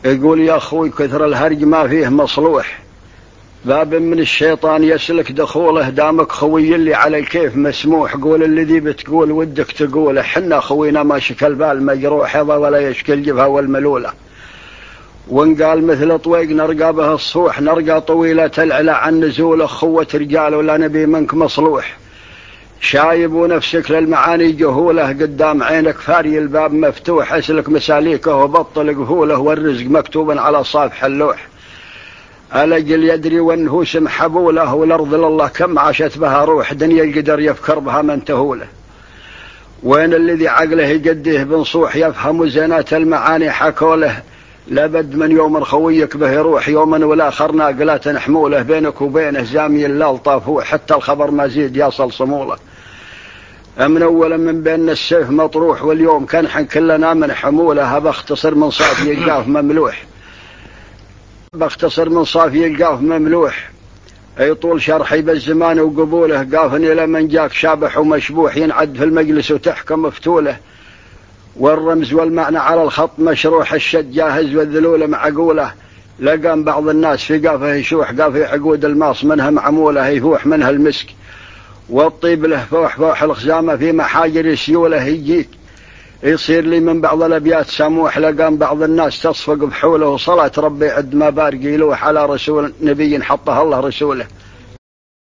يقول يا أخوي كثر الهرج ما فيه مصلوح، باب من الشيطان يسلك دخوله، دامك خوي اللي على الكيف مسموح. قول الذي بتقول ودك تقوله، حنا خوينا ما شكل بال مجروح ولا يشكل جبهة والملولة. وان قال مثل طويق نرقى به الصوح، نرقى طويلة العلا عن نزول أخوة رجال، ولا نبي منك مصلوح. شايب ونفسك للمعاني جهوله، قدام عينك فاري الباب مفتوح، اسلك مساليكه وبطل قفوله، والرزق مكتوب على صافح اللوح. الأجل يدري والنفوس محبوله، والأرض لله كم عاشت بها روح، دنيا القدر يفكر بها من تهوله. وين الذي عقله يقديه بنصوح، يفهم زينات المعاني حكوله. لابد من يوم خويك به يروح، يوما والآخر ناقلات حموله، بينك وبينه زامي اللال طافوح، حتى الخبر ما زيد يصل صموله. من أولا من بين السيف مطروح، واليوم كنحن كلنا من حموله. بختصر من صافي القاف مملوح، بختصر من صافي القاف مملوح. أي طول شرحي بالزمان وقبوله، قافني لمن جاك شابح ومشبوح، ينعد في المجلس وتحكم مفتوله. والرمز والمعنى على الخط مشروح، الشد جاهز والذلول معقوله. لقام بعض الناس في قافه يشوح، قافه عقود الماص منها معموله، يفوح منها المسك والطيب له فوح فوح الخزامة، في محاجر سيوله يجيك يصير لي من بعض الأبيات سموح. لقام بعض الناس تصفق بحوله، وصلاة ربي عد ما بارقي يلوح على رسول نبي حطها الله رسوله.